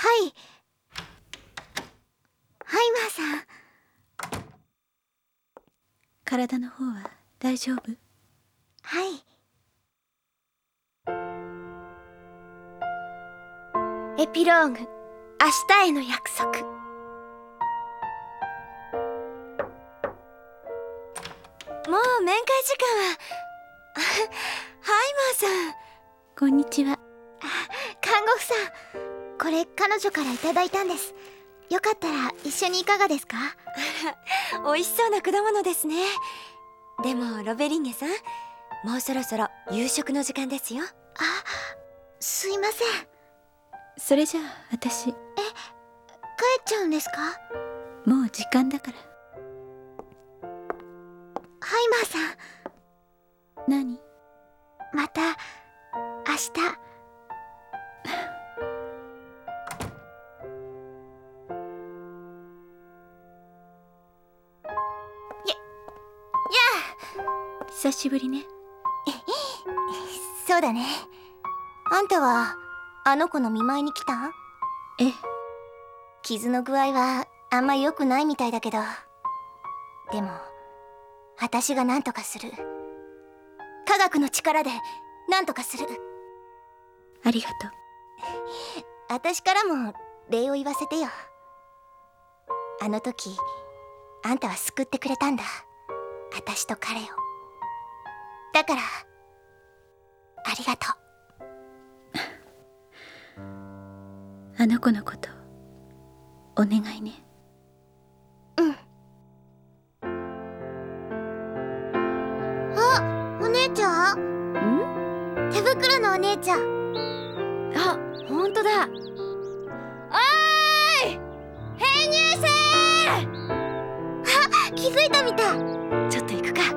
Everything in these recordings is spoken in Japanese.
はいハイマーさん。 体の方は大丈夫？ はい。エピローグ、明日への約束。もう面会時間はハイマーさん。 こんにちは。 看護婦さん、これ彼女からいただいたんです。よかったら一緒にいかがですか？あら、美味しそうな果物ですね。でもロベリンゲさん、もうそろそろ夕食の時間ですよ。すいません。 それじゃあ私。 帰っちゃうんですか？ もう時間だから。 ハイマーさん。 何？ また明日。 久しぶりね。 そうだね。あんたはあの子の見舞いに来たん？ ええ。 傷の具合はあんま良くないみたいだけど、でも私が何とかする。科学の力で何とかする。 ありがとう。 私からも礼を言わせてよ。あの時あんたは救ってくれたんだ、私と彼を。だからありがとう。 あの子のことお願いね。 うん。あ、お姉ちゃん？手袋のお姉ちゃん。 あ、ほんとだ。おーい、編入生！ あ、気づいたみたい。 ちょっと行くか。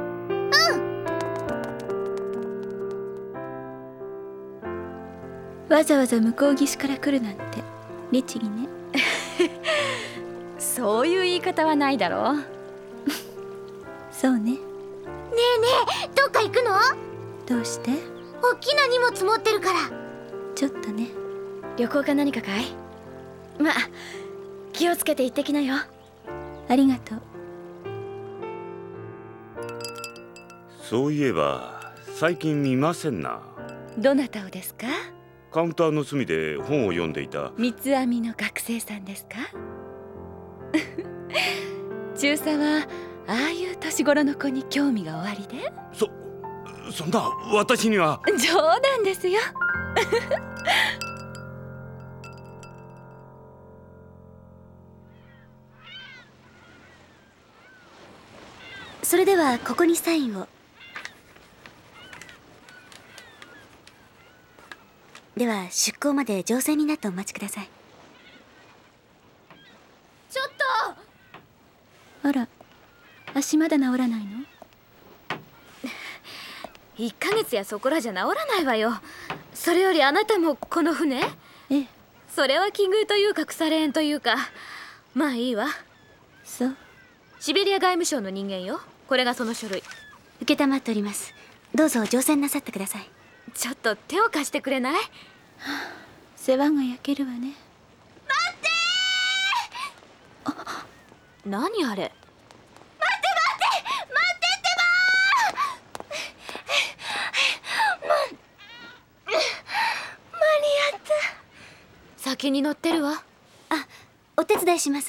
わざわざ向こう岸から来るなんて律儀ね。 そういう言い方はないだろう。 そうね。 ねえねえ、どっか行くの？ どうして？ 大きな荷物持ってるから。 ちょっとね。 旅行か何かかい？まあ気をつけて行ってきなよ。 ありがとう。 そういえば最近見ませんな。 どなたをですか？ カウンターの隅で本を読んでいた三つ編みの学生さんですか？中佐はああいう年頃の子に興味がおありで？ そんな私には。 冗談ですよ。 それではここにサインを。では出港まで乗船になってお待ちください。 ちょっと！ あら、足まだ治らないの 1ヶ月やそこらじゃ治らないわよ。それよりあなたもこの船？ ええ。 それは奇遇というか腐れ縁というか、まあいいわ。 そう。 シベリア外務省の人間よ。これがその書類。 承っております。どうぞ乗船なさってください。 ちょっと手を貸してくれない？ 世話が焼けるわね。 何あれ？先に乗ってるわ。 あ、お手伝いします。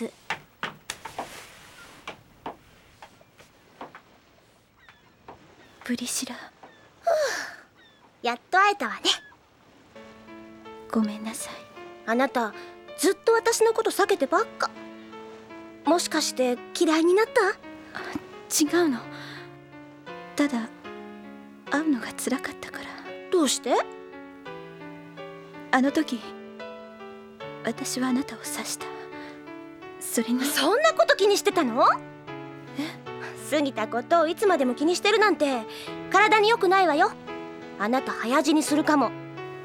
プリシラ。 やっと会えたわね。 ごめんなさい。 あなたずっと私のこと避けてばっか。もしかして嫌いになった？ 違うの。ただ会うのが辛かったから。 どうして？ あの時私はあなたを刺した。それに。 そんなこと気にしてたの？過ぎたことをいつまでも気にしてるなんて体に良くないわよ。あなた早死にするかも。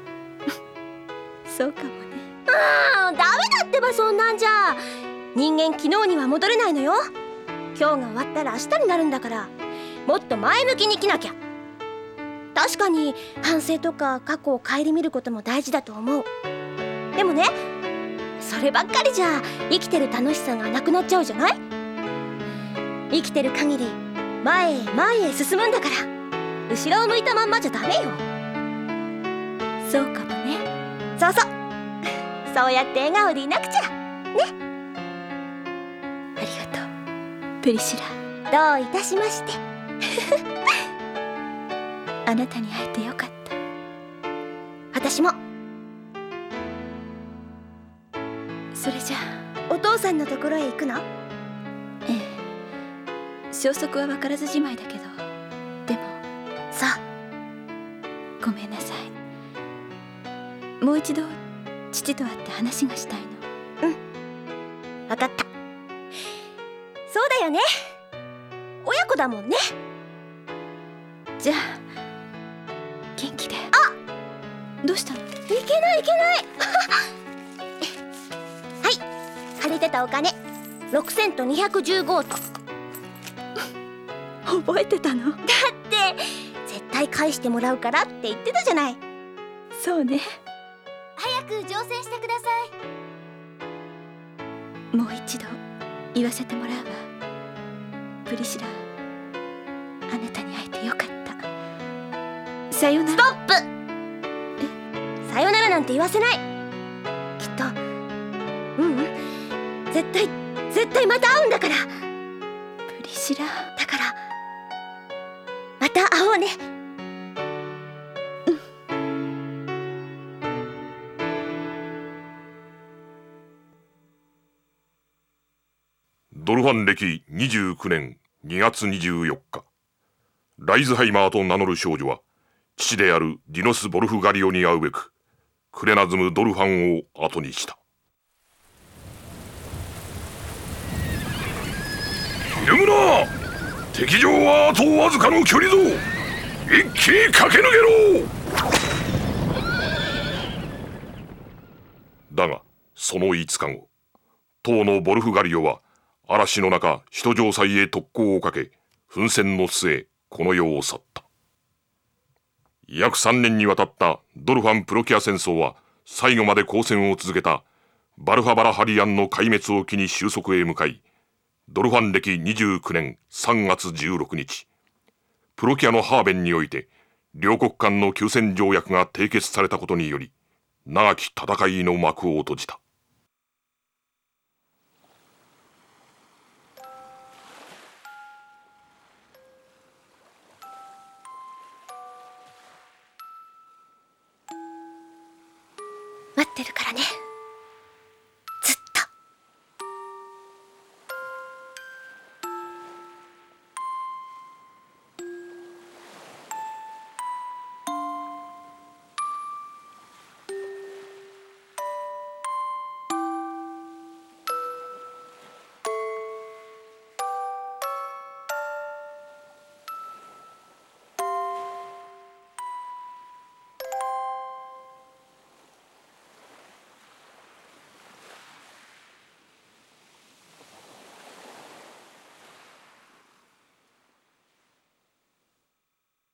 そうかもね。 ダメだってば、そんなんじゃ。人間昨日には戻れないのよ。今日が終わったら明日になるんだから、もっと前向きに生きなきゃ。確かに反省とか過去を顧みることも大事だと思う。でもね、 そればっかりじゃ生きてる楽しさがなくなっちゃうじゃない。生きてる限り前へ前へ進むんだから、後ろを向いたまんまじゃダメよ。 そうかもね。 そうそう、そうやって笑顔でいなくちゃね。 ありがとうプリシラ。 どういたしまして。 あなたに会えてよかった。 私も。 それじゃあお父さんのところへ行くの？ ええ、消息は分からずじまいだけど、でもそう。 ごめんなさい。もう一度父と会って話がしたいの。 分かった。そうだよね、親子だもんね。 じゃあ元気で。どうしたの？ いけないいけない。はい、借りてたお金6セント215と。 覚えてたの？ だって絶対返してもらうからって言ってたじゃない。 そうね。 早く乗船してください。もう一度言わせてもらうわ。プリシラ、あなたに会えてよかった。さよなら。 ストップ。さよならなんて言わせない。きっと絶対また会うんだから。 プリシラ、 だからまた会おうね。 ドルファン歴29年2月24日、ライズハイマーと名乗る少女は父であるディノス・ボルフガリオに会うべくクレナズム・ドルファンを後にした。ひるむな、敵情はあとわずかの距離ぞ。一気に駆け抜けろ。だがその5日後、当のボルフガリオは嵐の中首都城塞へ特攻をかけ、奮戦の末この世を去った。約3年にわたったドルファン・プロキア戦争は最後まで交戦を続けたバルファバラハリアンの壊滅を機に収束へ向かい、ドルファン歴29年3月16日、プロキアのハーベンにおいて両国間の休戦条約が締結されたことにより、長き戦いの幕を閉じた。 待ってるからね。